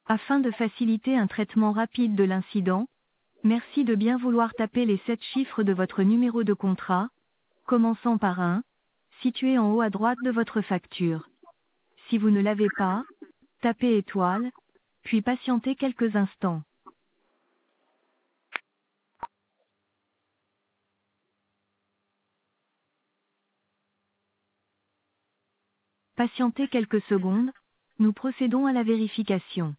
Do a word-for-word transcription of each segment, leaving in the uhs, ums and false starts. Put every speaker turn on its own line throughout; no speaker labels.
Afin de faciliter un traitement rapide de l'incident, merci de bien vouloir taper les sept chiffres de votre numéro de contrat, commençant par un, situé en haut à droite de votre facture. Si vous ne l'avez pas, tapez étoile, puis patientez quelques instants. Patientez quelques secondes, nous procédons à la vérification.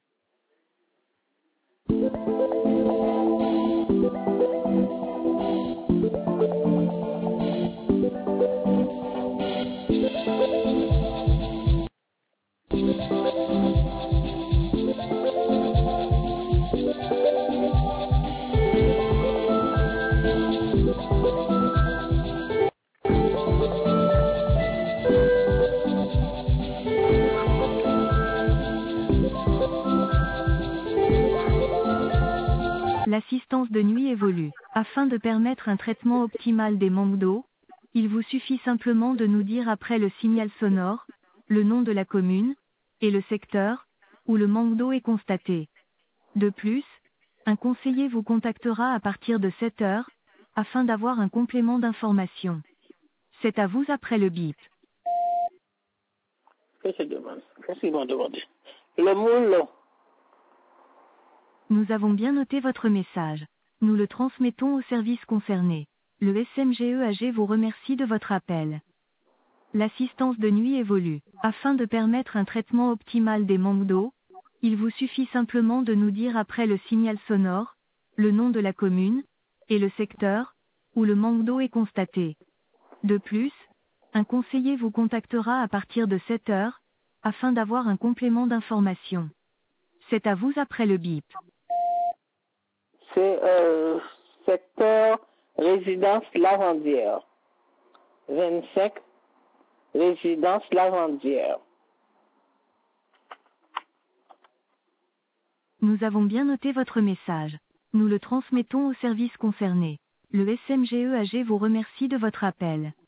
L'assistance de nuit évolue. Afin de permettre un traitement optimal des manques d'eau, il vous suffit simplement de nous dire après le signal sonore, le nom de la commune, et le secteur, où le manque d'eau est constaté. De plus, un conseiller vous contactera à partir de sept heures, afin d'avoir un complément d'information. C'est à vous après le bip.
Qu'est-ce que je demande? Qu'est-ce qu'ils m'ont demandé? Le moule.
Nous avons bien noté votre message. Nous le transmettons au service concerné. Le S M G E A G vous remercie de votre appel. L'assistance de nuit évolue. Afin de permettre un traitement optimal des manques d'eau, il vous suffit simplement de nous dire après le signal sonore, le nom de la commune, et le secteur, où le manque d'eau est constaté. De plus, un conseiller vous contactera à partir de sept heures, afin d'avoir un complément d'information. C'est à vous après le bip.
C'est euh, secteur résidence Lavandière. vingt-cinq, résidence Lavandière.
Nous avons bien noté votre message. Nous le transmettons au service concerné. Le S M G E A G vous remercie de votre appel.